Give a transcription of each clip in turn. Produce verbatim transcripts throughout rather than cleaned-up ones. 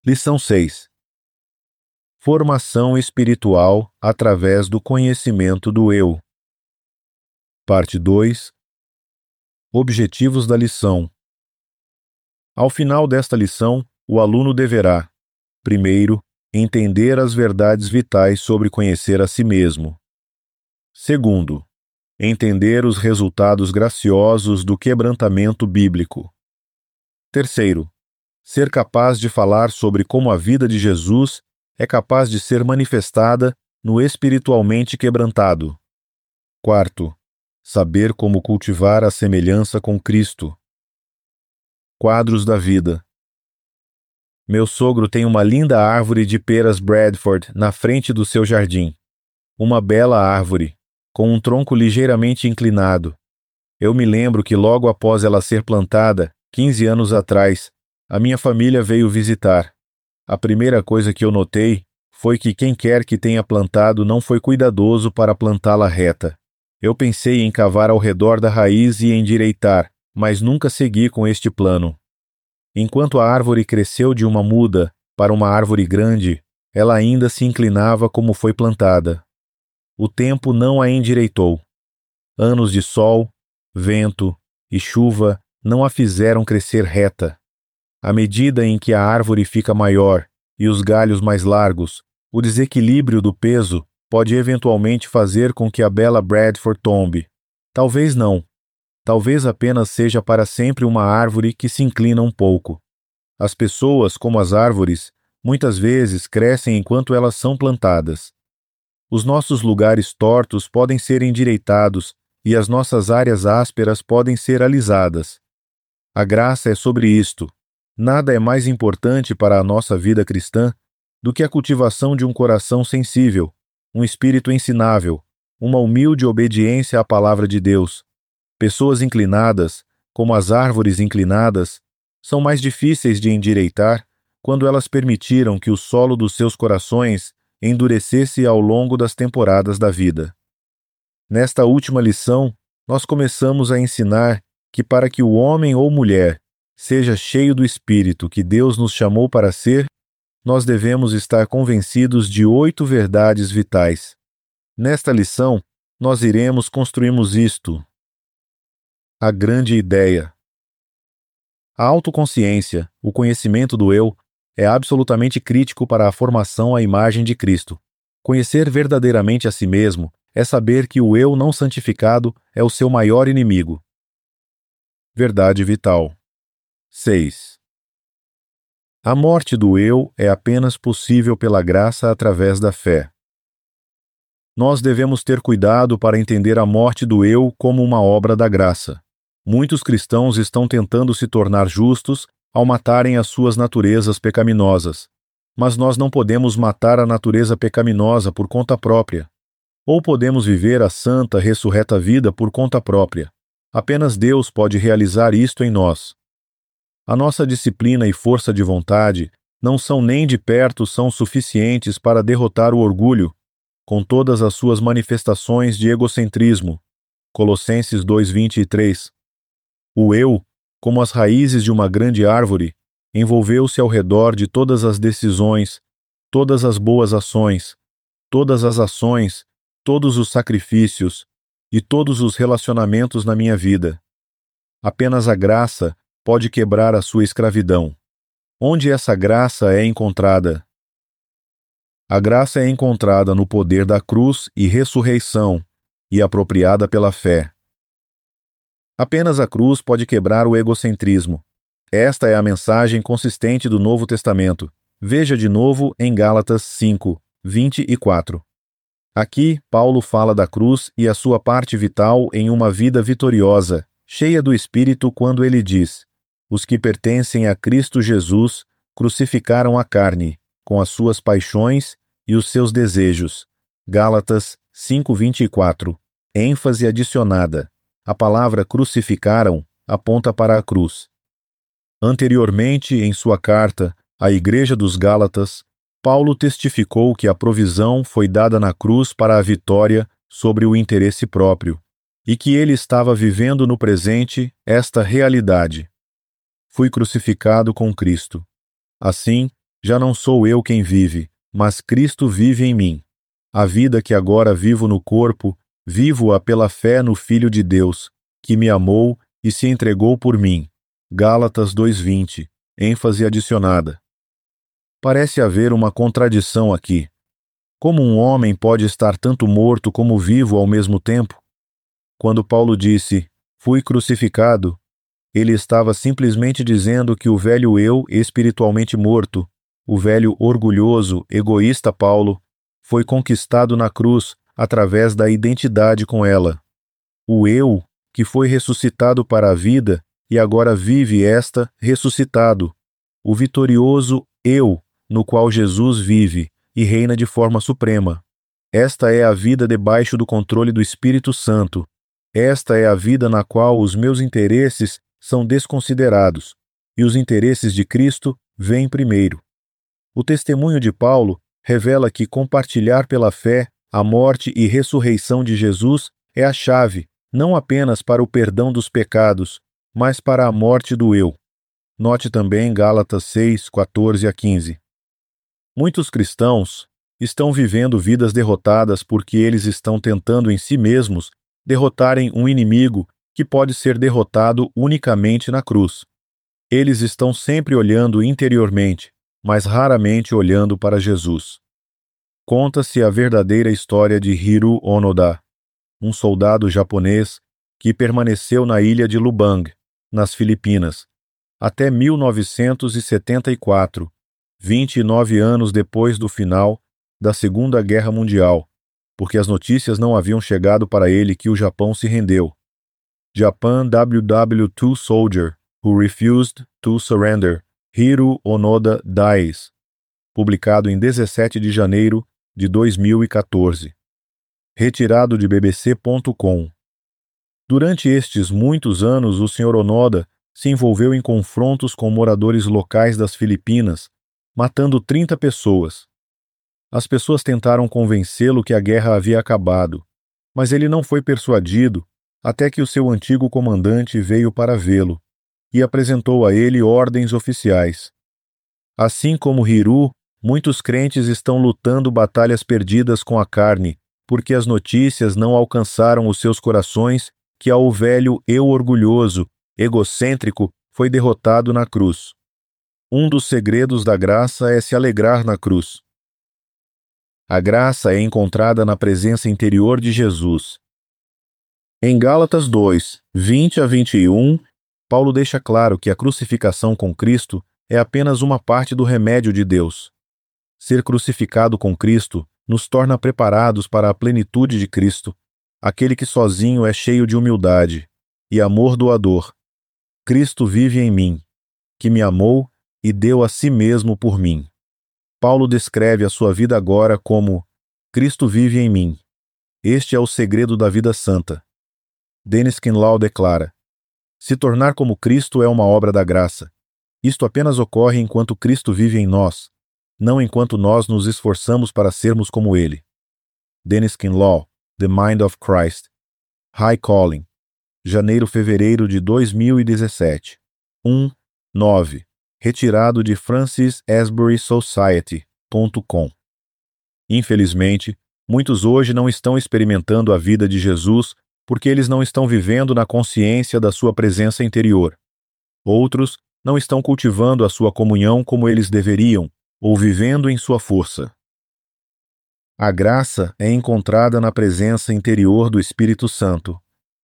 Lição seis. Formação espiritual através do conhecimento do eu. Parte dois. Objetivos da lição. Ao final desta lição, o aluno deverá, primeiro, entender as verdades vitais sobre conhecer a si mesmo. Segundo, entender os resultados graciosos do quebrantamento bíblico. Terceiro, ser capaz de falar sobre como a vida de Jesus é capaz de ser manifestada no espiritualmente quebrantado. Quarto, saber como cultivar a semelhança com Cristo. Quadros da vida. Meu sogro tem uma linda árvore de peras Bradford na frente do seu jardim. Uma bela árvore, com um tronco ligeiramente inclinado. Eu me lembro que logo após ela ser plantada, quinze anos atrás, a minha família veio visitar. A primeira coisa que eu notei foi que quem quer que tenha plantado não foi cuidadoso para plantá-la reta. Eu pensei em cavar ao redor da raiz e endireitar, mas nunca segui com este plano. Enquanto a árvore cresceu de uma muda para uma árvore grande, ela ainda se inclinava como foi plantada. O tempo não a endireitou. Anos de sol, vento e chuva não a fizeram crescer reta. À medida em que a árvore fica maior e os galhos mais largos, o desequilíbrio do peso pode eventualmente fazer com que a bela Bradford tombe. Talvez não. Talvez apenas seja para sempre uma árvore que se inclina um pouco. As pessoas, como as árvores, muitas vezes crescem enquanto elas são plantadas. Os nossos lugares tortos podem ser endireitados e as nossas áreas ásperas podem ser alisadas. A graça é sobre isto. Nada é mais importante para a nossa vida cristã do que a cultivação de um coração sensível, um espírito ensinável, uma humilde obediência à palavra de Deus. Pessoas inclinadas, como as árvores inclinadas, são mais difíceis de endireitar quando elas permitiram que o solo dos seus corações endurecesse ao longo das temporadas da vida. Nesta última lição, nós começamos a ensinar que para que o homem ou mulher seja cheio do Espírito que Deus nos chamou para ser, nós devemos estar convencidos de oito verdades vitais. Nesta lição, nós iremos construirmos isto. A grande ideia. A autoconsciência, o conhecimento do eu, é absolutamente crítico para a formação à imagem de Cristo. Conhecer verdadeiramente a si mesmo é saber que o eu não santificado é o seu maior inimigo. Verdade vital. seis. A morte do eu é apenas possível pela graça através da fé. Nós devemos ter cuidado para entender a morte do eu como uma obra da graça. Muitos cristãos estão tentando se tornar justos ao matarem as suas naturezas pecaminosas. Mas nós não podemos matar a natureza pecaminosa por conta própria. Ou podemos viver a santa, ressurreta vida por conta própria. Apenas Deus pode realizar isto em nós. A nossa disciplina e força de vontade não são nem de perto são suficientes para derrotar o orgulho, com todas as suas manifestações de egocentrismo. Colossenses dois, vinte e três. O eu, como as raízes de uma grande árvore, envolveu-se ao redor de todas as decisões, todas as boas ações, todas as ações, todos os sacrifícios e todos os relacionamentos na minha vida. Apenas a graça pode quebrar a sua escravidão. Onde essa graça é encontrada? A graça é encontrada no poder da cruz e ressurreição e apropriada pela fé. Apenas a cruz pode quebrar o egocentrismo. Esta é a mensagem consistente do Novo Testamento. Veja de novo em Gálatas cinco, vinte e quatro. Aqui, Paulo fala da cruz e a sua parte vital em uma vida vitoriosa, cheia do Espírito, quando ele diz: os que pertencem a Cristo Jesus crucificaram a carne, com as suas paixões e os seus desejos. Gálatas cinco, vinte e quatro. ênfase adicionada. A palavra crucificaram aponta para a cruz. Anteriormente, em sua carta à Igreja dos Gálatas, Paulo testificou que a provisão foi dada na cruz para a vitória sobre o interesse próprio, e que ele estava vivendo no presente esta realidade. Fui crucificado com Cristo. Assim, Já não sou eu quem vive, mas Cristo vive em mim. A vida que agora vivo no corpo, vivo-a pela fé no Filho de Deus, que me amou e se entregou por mim. Gálatas dois vinte, ênfase adicionada. Parece haver uma contradição aqui. Como um homem pode estar tanto morto como vivo ao mesmo tempo? Quando Paulo disse, fui crucificado, ele estava simplesmente dizendo que o velho eu espiritualmente morto, o velho orgulhoso, egoísta Paulo, foi conquistado na cruz através da identidade com ela. O eu, que foi ressuscitado para a vida e agora vive esta ressuscitado. O vitorioso eu, no qual Jesus vive e reina de forma suprema. Esta é a vida debaixo do controle do Espírito Santo. Esta é a vida na qual os meus interesses são desconsiderados, e os interesses de Cristo vêm primeiro. O testemunho de Paulo revela que compartilhar pela fé a morte e ressurreição de Jesus é a chave, não apenas para o perdão dos pecados, mas para a morte do eu. Note também Gálatas seis, quatorze a quinze. Muitos cristãos estão vivendo vidas derrotadas porque eles estão tentando em si mesmos derrotarem um inimigo que pode ser derrotado unicamente na cruz. Eles estão sempre olhando interiormente, mas raramente olhando para Jesus. Conta-se a verdadeira história de Hiro Onoda, um soldado japonês que permaneceu na ilha de Lubang, nas Filipinas, até mil novecentos e setenta e quatro, vinte e nove anos depois do final da Segunda Guerra Mundial, porque as notícias não haviam chegado para ele que o Japão se rendeu. Japan W W two Soldier Who Refused to Surrender, Hiro Onoda Dies, publicado em dezessete de janeiro de dois mil e quatorze. Retirado de B B C ponto com. Durante estes muitos anos, o senhor Onoda se envolveu em confrontos com moradores locais das Filipinas, matando trinta pessoas. As pessoas tentaram convencê-lo que a guerra havia acabado, mas ele não foi persuadido até que o seu antigo comandante veio para vê-lo e apresentou a ele ordens oficiais. Assim como Hiru, muitos crentes estão lutando batalhas perdidas com a carne, porque as notícias não alcançaram os seus corações que ao velho eu orgulhoso, egocêntrico, foi derrotado na cruz. Um dos segredos da graça é se alegrar na cruz. A graça é encontrada na presença interior de Jesus. Em Gálatas dois, vinte a vinte e um, Paulo deixa claro que a crucificação com Cristo é apenas uma parte do remédio de Deus. Ser crucificado com Cristo nos torna preparados para a plenitude de Cristo, aquele que sozinho é cheio de humildade e amor doador. Cristo vive em mim, que me amou e deu a si mesmo por mim. Paulo descreve a sua vida agora como Cristo vive em mim. Este é o segredo da vida santa. Dennis Kinlaw declara: se tornar como Cristo é uma obra da graça. Isto apenas ocorre enquanto Cristo vive em nós, não enquanto nós nos esforçamos para sermos como Ele. Dennis Kinlaw, The Mind of Christ. High Calling. Janeiro-fevereiro de dois mil e dezessete. um, nove. Retirado de Francis Asbury Society ponto com. Infelizmente, muitos hoje não estão experimentando a vida de Jesus porque eles não estão vivendo na consciência da sua presença interior. Outros não estão cultivando a sua comunhão como eles deveriam, ou vivendo em sua força. A graça é encontrada na presença interior do Espírito Santo.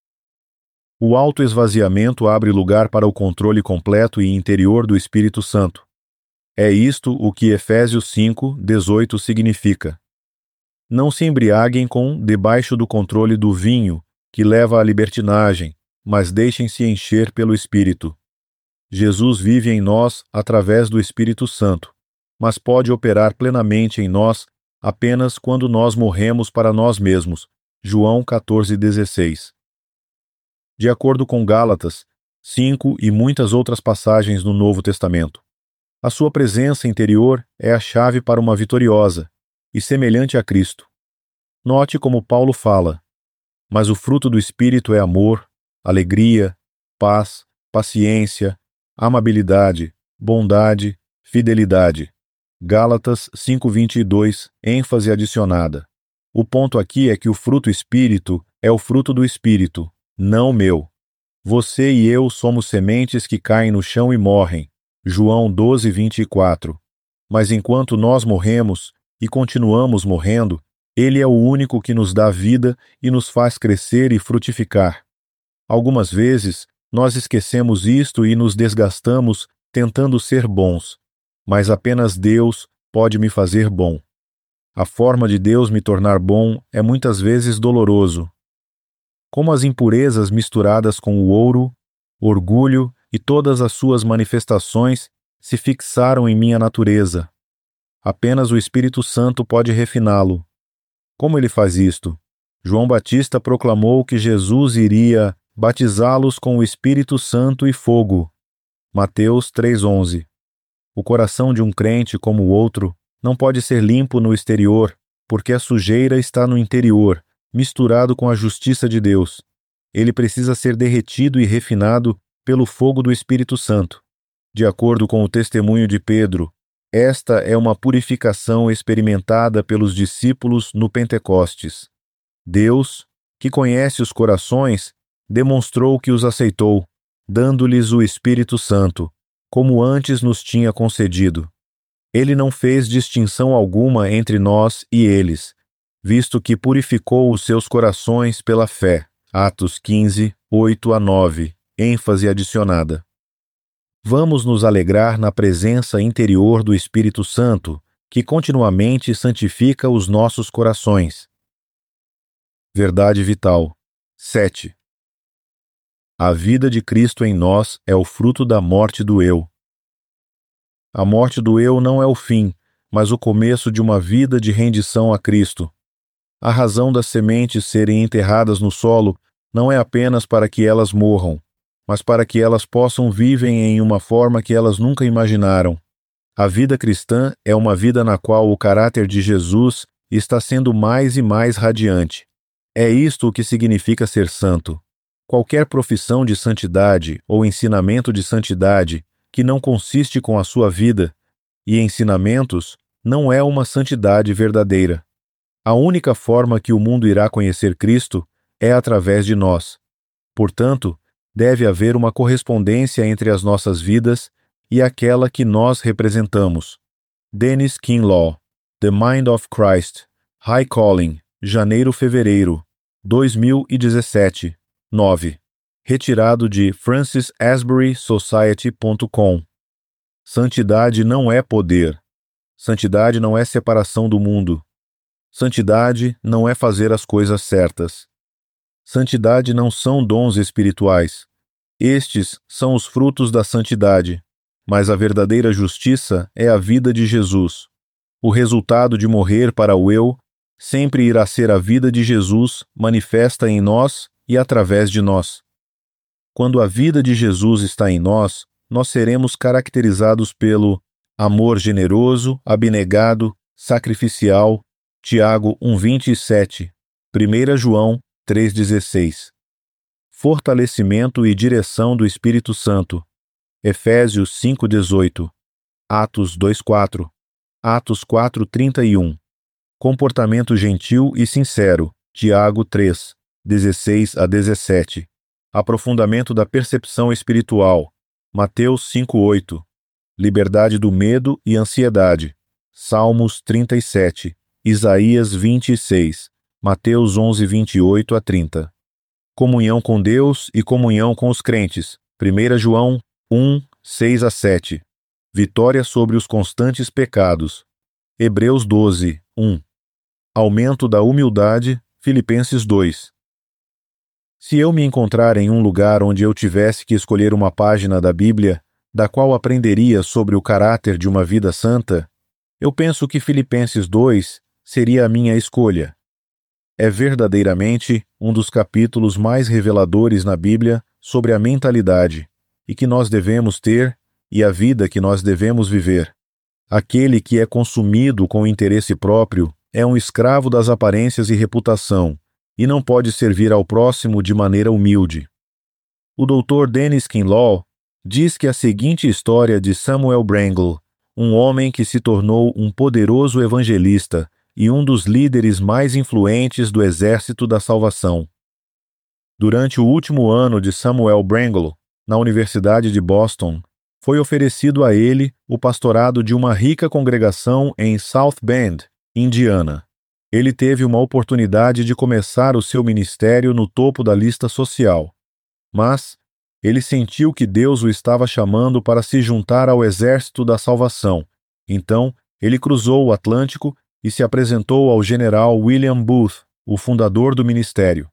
O autoesvaziamento abre lugar para o controle completo e interior do Espírito Santo. É isto o que Efésios cinco, dezoito significa. Não se embriaguem com debaixo do controle do vinho, que leva à libertinagem, mas deixem-se encher pelo Espírito. Jesus vive em nós através do Espírito Santo, mas pode operar plenamente em nós apenas quando nós morremos para nós mesmos. João quatorze, dezesseis. De acordo com Gálatas cinco e muitas outras passagens no Novo Testamento, a sua presença interior é a chave para uma vitoriosa e semelhante a Cristo. Note como Paulo fala: mas o fruto do Espírito é amor, alegria, paz, paciência, amabilidade, bondade, fidelidade. Gálatas cinco, vinte e dois, ênfase adicionada. O ponto aqui é que o fruto espírito é o fruto do espírito, não meu. Você e eu somos sementes que caem no chão e morrem. João doze, vinte e quatro. Mas enquanto nós morremos e continuamos morrendo, Ele é o único que nos dá vida e nos faz crescer e frutificar. Algumas vezes, nós esquecemos isto e nos desgastamos tentando ser bons, mas apenas Deus pode me fazer bom. A forma de Deus me tornar bom é muitas vezes doloroso. Como as impurezas misturadas com o ouro, orgulho e todas as suas manifestações se fixaram em minha natureza. Apenas o Espírito Santo pode refiná-lo. Como ele faz isto? João Batista proclamou que Jesus iria batizá-los com o Espírito Santo e fogo. Mateus três, onze. O coração de um crente como o outro não pode ser limpo no exterior, porque a sujeira está no interior, misturado com a justiça de Deus. Ele precisa ser derretido e refinado pelo fogo do Espírito Santo. De acordo com o testemunho de Pedro, esta é uma purificação experimentada pelos discípulos no Pentecostes. Deus, que conhece os corações, demonstrou que os aceitou, dando-lhes o Espírito Santo, como antes nos tinha concedido. Ele não fez distinção alguma entre nós e eles, visto que purificou os seus corações pela fé. Atos quinze, oito a nove, ênfase adicionada. Vamos nos alegrar na presença interior do Espírito Santo, que continuamente santifica os nossos corações. Verdade vital. sete. A vida de Cristo em nós é o fruto da morte do eu. A morte do eu não é o fim, mas o começo de uma vida de rendição a Cristo. A razão das sementes serem enterradas no solo não é apenas para que elas morram, mas para que elas possam viver em uma forma que elas nunca imaginaram. A vida cristã é uma vida na qual o caráter de Jesus está sendo mais e mais radiante. É isto o que significa ser santo. Qualquer profissão de santidade ou ensinamento de santidade que não consiste com a sua vida e ensinamentos não é uma santidade verdadeira. A única forma que o mundo irá conhecer Cristo é através de nós. Portanto, deve haver uma correspondência entre as nossas vidas e aquela que nós representamos. Dennis Kinlaw, The Mind of Christ, High Calling, janeiro-fevereiro, dois mil e dezessete, nove. Retirado de francis asbury society ponto com. Santidade não é poder. Santidade não é separação do mundo. Santidade não é fazer as coisas certas. Santidade não são dons espirituais. Estes são os frutos da santidade, mas a verdadeira justiça é a vida de Jesus. O resultado de morrer para o eu sempre irá ser a vida de Jesus manifesta em nós e através de nós. Quando a vida de Jesus está em nós, nós seremos caracterizados pelo amor generoso, abnegado, sacrificial, Tiago um, vinte e sete, primeira João três, dezesseis. Fortalecimento e direção do Espírito Santo, Efésios cinco, dezoito, Atos dois, quatro, Atos quatro, trinta e um. Comportamento gentil e sincero, Tiago três, dezesseis a dezessete. Aprofundamento da percepção espiritual, Mateus cinco, oito. Liberdade do medo e ansiedade, Salmos trinta e sete, Isaías vinte e seis, Mateus onze, vinte e oito a trinta. Comunhão com Deus e comunhão com os crentes, primeira João um, seis a sete. Vitória sobre os constantes pecados, Hebreus doze, um. Aumento da humildade, Filipenses dois. Se eu me encontrar em um lugar onde eu tivesse que escolher uma página da Bíblia, da qual aprenderia sobre o caráter de uma vida santa, eu penso que Filipenses dois seria a minha escolha. É verdadeiramente um dos capítulos mais reveladores na Bíblia sobre a mentalidade e que nós devemos ter e a vida que nós devemos viver. Aquele que é consumido com interesse próprio é um escravo das aparências e reputação, e não pode servir ao próximo de maneira humilde. O doutor Dennis Kinlaw diz que a seguinte história de Samuel Brangle, um homem que se tornou um poderoso evangelista e um dos líderes mais influentes do Exército da Salvação. Durante o último ano de Samuel Brangel, na Universidade de Boston, foi oferecido a ele o pastorado de uma rica congregação em South Bend, Indiana. Ele teve uma oportunidade de começar o seu ministério no topo da lista social. Mas ele sentiu que Deus o estava chamando para se juntar ao Exército da Salvação. Então, ele cruzou o Atlântico e se apresentou ao general William Booth, o fundador do ministério.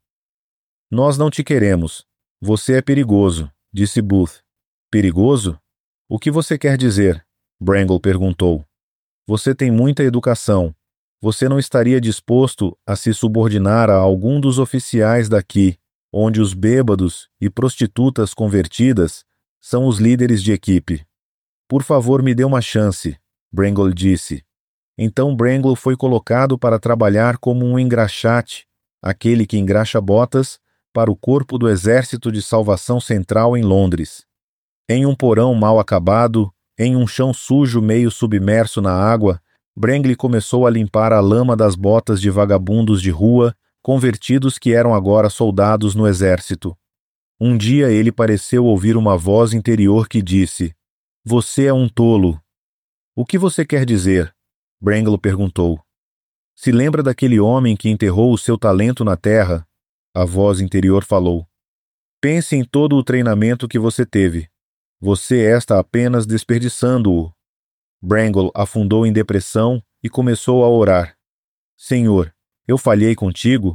"Nós não te queremos. Você é perigoso", disse Booth. "Perigoso? O que você quer dizer?" Brangel perguntou. "Você tem muita educação. Você não estaria disposto a se subordinar a algum dos oficiais daqui, onde os bêbados e prostitutas convertidas são os líderes de equipe. Por favor, me dê uma chance", Brangel disse. Então Brangel foi colocado para trabalhar como um engraxate, aquele que engraxa botas, para o corpo do Exército de Salvação Central em Londres. Em um porão mal acabado, em um chão sujo meio submerso na água, Brangel começou a limpar a lama das botas de vagabundos de rua, convertidos que eram agora soldados no exército. Um dia ele pareceu ouvir uma voz interior que disse: "Você é um tolo." "O que você quer dizer?" Brangel perguntou. "Se lembra daquele homem que enterrou o seu talento na terra?" A voz interior falou. "Pense em todo o treinamento que você teve. Você está apenas desperdiçando-o." Brangel afundou em depressão e começou a orar. "Senhor, eu falhei contigo?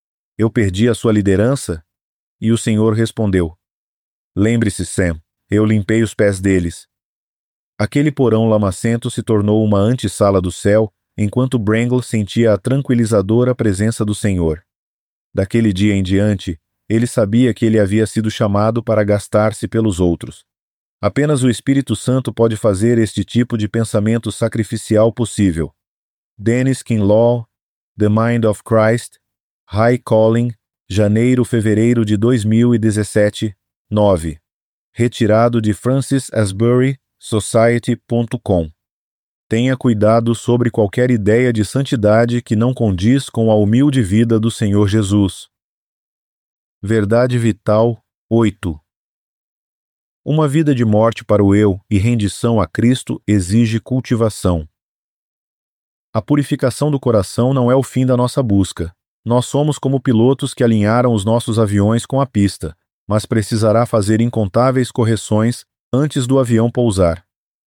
Eu perdi a sua liderança?" E o Senhor respondeu: "Lembre-se, Sam, eu limpei os pés deles." Aquele porão lamacento se tornou uma antessala do céu, enquanto Brangel sentia a tranquilizadora presença do Senhor. Daquele dia em diante, ele sabia que ele havia sido chamado para gastar-se pelos outros. Apenas o Espírito Santo pode fazer este tipo de pensamento sacrificial possível. Dennis Kinlaw, The Mind of Christ, High Calling, janeiro-fevereiro de dois mil e dezessete, nove. Retirado de francis asbury society ponto com. Tenha cuidado sobre qualquer ideia de santidade que não condiz com a humilde vida do Senhor Jesus. Verdade Vital oito. Uma vida de morte para o eu e rendição a Cristo exige cultivação. A purificação do coração não é o fim da nossa busca. Nós somos como pilotos que alinharam os nossos aviões com a pista, mas precisará fazer incontáveis correções antes do avião pousar.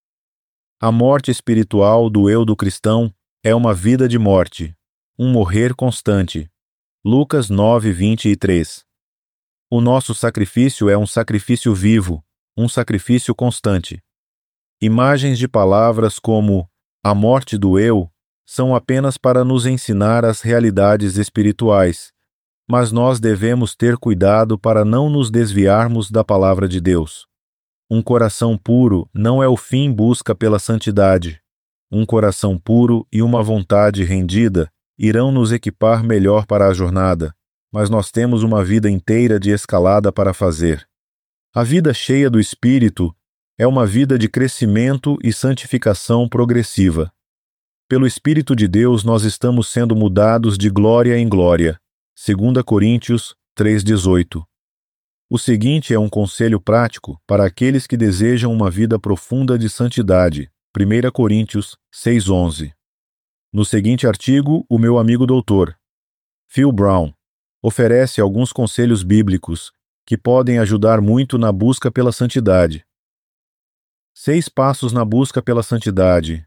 A morte espiritual do eu do cristão é uma vida de morte, um morrer constante. Lucas nove, vinte e três. O nosso sacrifício é um sacrifício vivo, um sacrifício constante. Imagens de palavras como a morte do eu são apenas para nos ensinar as realidades espirituais, mas nós devemos ter cuidado para não nos desviarmos da palavra de Deus. Um coração puro não é o fim busca pela santidade. Um coração puro e uma vontade rendida irão nos equipar melhor para a jornada, mas nós temos uma vida inteira de escalada para fazer. A vida cheia do Espírito é uma vida de crescimento e santificação progressiva. Pelo Espírito de Deus nós estamos sendo mudados de glória em glória. Segunda Coríntios três, dezoito. O seguinte é um conselho prático para aqueles que desejam uma vida profunda de santidade. Primeira Coríntios seis, onze. No seguinte artigo, o meu amigo doutor Phil Brown oferece alguns conselhos bíblicos que podem ajudar muito na busca pela santidade. Seis passos na busca pela santidade.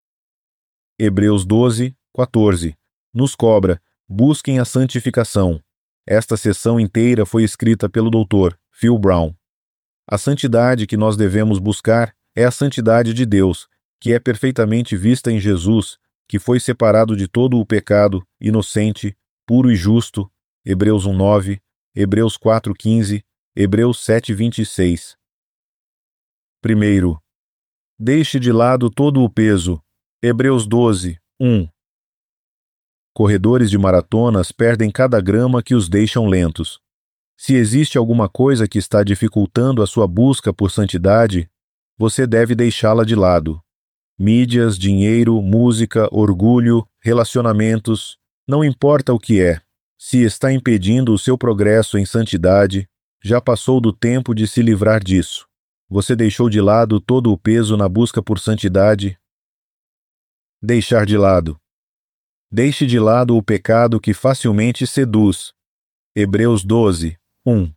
Hebreus doze, quatorze. Nos cobra: busquem a santificação. Esta seção inteira foi escrita pelo doutor Phil Brown. A santidade que nós devemos buscar é a santidade de Deus, que é perfeitamente vista em Jesus, que foi separado de todo o pecado, inocente, puro e justo. Hebreus um, nove, Hebreus quatro, quinze, Hebreus sete, vinte e seis. Primeiro, deixe de lado todo o peso. Hebreus doze, um. Corredores de maratonas perdem cada grama que os deixam lentos. Se existe alguma coisa que está dificultando a sua busca por santidade, você deve deixá-la de lado. mídias, dinheiro, música, orgulho, relacionamentos, não importa o que é. Se está impedindo o seu progresso em santidade, já passou do tempo de se livrar disso. Você deixou de lado todo o peso na busca por santidade. Deixar de lado. Deixe de lado o pecado que facilmente seduz. Hebreus doze, um.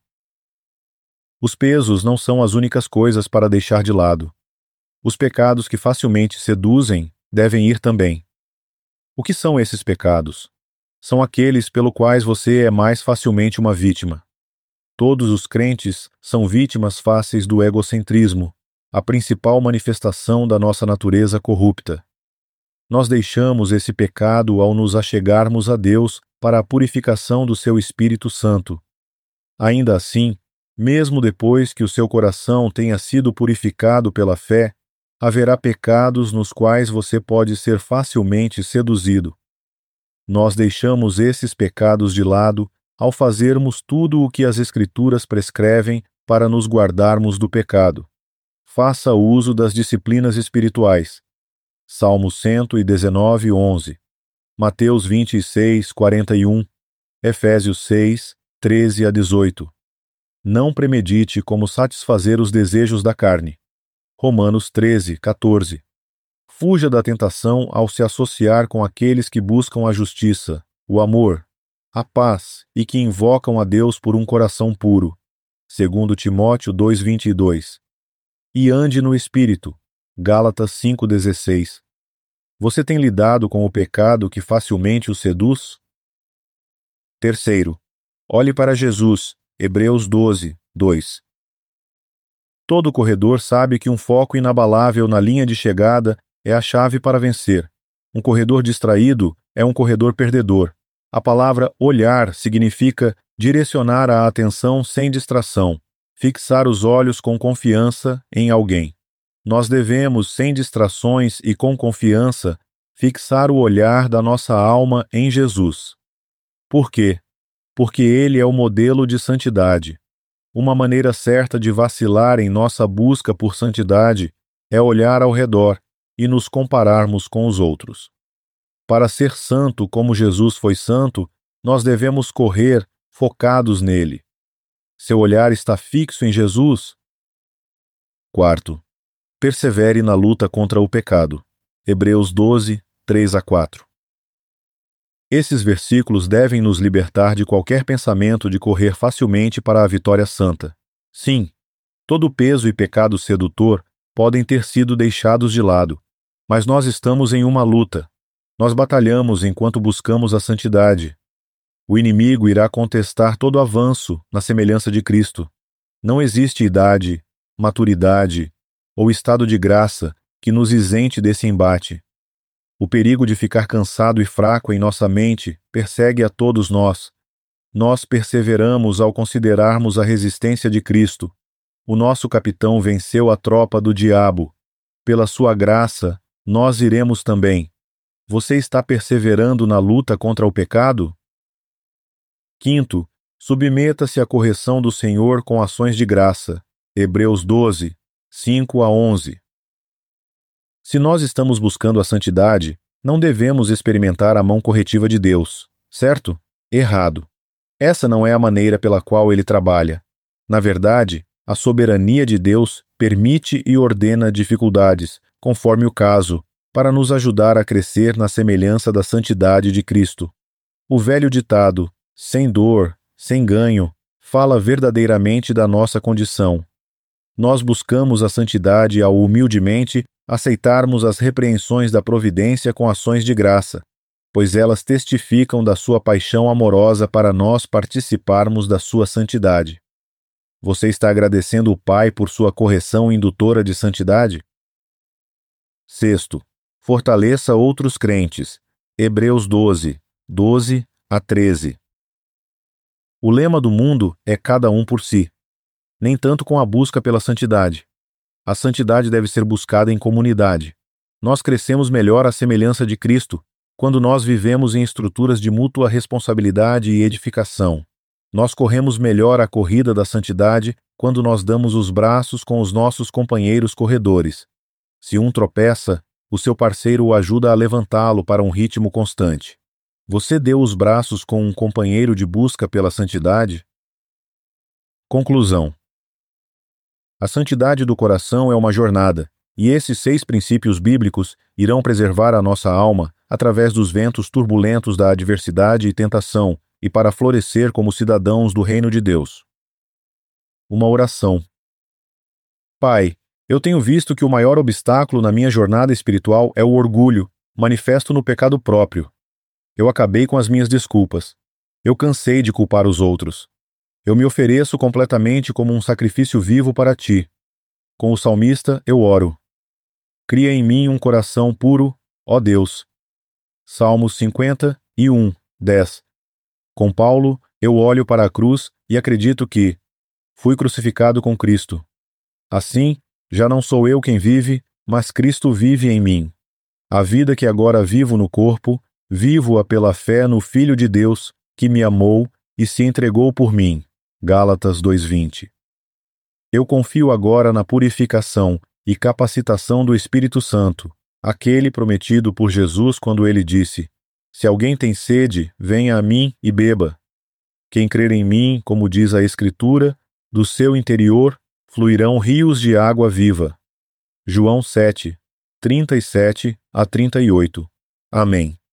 Os pesos não são as únicas coisas para deixar de lado. Os pecados que facilmente seduzem devem ir também. O que são esses pecados? São aqueles pelo quais você é mais facilmente uma vítima. Todos os crentes são vítimas fáceis do egocentrismo, a principal manifestação da nossa natureza corrupta. Nós deixamos esse pecado ao nos achegarmos a Deus para a purificação do seu Espírito Santo. Ainda assim, mesmo depois que o seu coração tenha sido purificado pela fé, haverá pecados nos quais você pode ser facilmente seduzido. Nós deixamos esses pecados de lado ao fazermos tudo o que as Escrituras prescrevem para nos guardarmos do pecado. Faça uso das disciplinas espirituais. Salmo cento e dezenove, onze. Mateus vinte e seis, quarenta e um. Efésios seis, treze a dezoito. Não premedite como satisfazer os desejos da carne. Romanos treze, quatorze. Fuja da tentação ao se associar com aqueles que buscam a justiça, o amor, a paz e que invocam a Deus por um coração puro. Segundo Timóteo dois, vinte e dois. E ande no Espírito. Gálatas cinco, dezesseis. Você tem lidado com o pecado que facilmente o seduz? Terceiro, olhe para Jesus. Hebreus doze, dois. Todo corredor sabe que um foco inabalável na linha de chegada é a chave para vencer. Um corredor distraído é um corredor perdedor. A palavra olhar significa direcionar a atenção sem distração, fixar os olhos com confiança em alguém. Nós devemos, sem distrações e com confiança, fixar o olhar da nossa alma em Jesus. Por quê? Porque Ele é o modelo de santidade. Uma maneira certa de vacilar em nossa busca por santidade é olhar ao redor e nos compararmos com os outros. Para ser santo como Jesus foi santo, nós devemos correr focados nele. Seu olhar está fixo em Jesus? Quarto, persevere na luta contra o pecado. Hebreus doze, três a quatro. Esses versículos devem nos libertar de qualquer pensamento de correr facilmente para a vitória santa. Sim, todo peso e pecado sedutor podem ter sido deixados de lado, mas nós estamos em uma luta. Nós batalhamos enquanto buscamos a santidade. O inimigo irá contestar todo avanço na semelhança de Cristo. Não existe idade, maturidade ou estado de graça que nos isente desse embate. O perigo de ficar cansado e fraco em nossa mente persegue a todos nós. Nós perseveramos ao considerarmos a resistência de Cristo. O nosso capitão venceu a tropa do diabo. Pela sua graça, nós iremos também. Você está perseverando na luta contra o pecado? Quinto, submeta-se à correção do Senhor com ações de graça. Hebreus doze, cinco a onze. Se nós estamos buscando a santidade, não devemos experimentar a mão corretiva de Deus, certo? Errado. Essa não é a maneira pela qual ele trabalha. Na verdade, a soberania de Deus permite e ordena dificuldades, conforme o caso, para nos ajudar a crescer na semelhança da santidade de Cristo. O velho ditado, sem dor, sem ganho, fala verdadeiramente da nossa condição. Nós buscamos a santidade ao humildemente aceitarmos as repreensões da providência com ações de graça, pois elas testificam da sua paixão amorosa para nós participarmos da sua santidade. Você está agradecendo o Pai por sua correção indutora de santidade? Sexto, fortaleça outros crentes. Hebreus doze, doze a treze. O lema do mundo é cada um por si, nem tanto com a busca pela santidade. A santidade deve ser buscada em comunidade. Nós crescemos melhor à semelhança de Cristo quando nós vivemos em estruturas de mútua responsabilidade e edificação. Nós corremos melhor a corrida da santidade quando nós damos os braços com os nossos companheiros corredores. Se um tropeça, o seu parceiro o ajuda a levantá-lo para um ritmo constante. Você deu os braços com um companheiro de busca pela santidade? Conclusão. A santidade do coração é uma jornada, e esses seis princípios bíblicos irão preservar a nossa alma através dos ventos turbulentos da adversidade e tentação e para florescer como cidadãos do reino de Deus. Uma oração. Pai, eu tenho visto que o maior obstáculo na minha jornada espiritual é o orgulho, manifesto no pecado próprio. Eu acabei com as minhas desculpas. Eu cansei de culpar os outros. Eu me ofereço completamente como um sacrifício vivo para ti. Com o salmista, eu oro. Cria em mim um coração puro, ó Deus. Salmos cinquenta e um, dez. Com Paulo, eu olho para a cruz e acredito que fui crucificado com Cristo. Assim, já não sou eu quem vive, mas Cristo vive em mim. A vida que agora vivo no corpo, vivo-a pela fé no Filho de Deus, que me amou e se entregou por mim. Gálatas dois, vinte. Eu confio agora na purificação e capacitação do Espírito Santo, aquele prometido por Jesus quando ele disse: Se alguém tem sede, venha a mim e beba. Quem crer em mim, como diz a Escritura, do seu interior fluirão rios de água viva. João sete, trinta e sete a trinta e oito. Amém.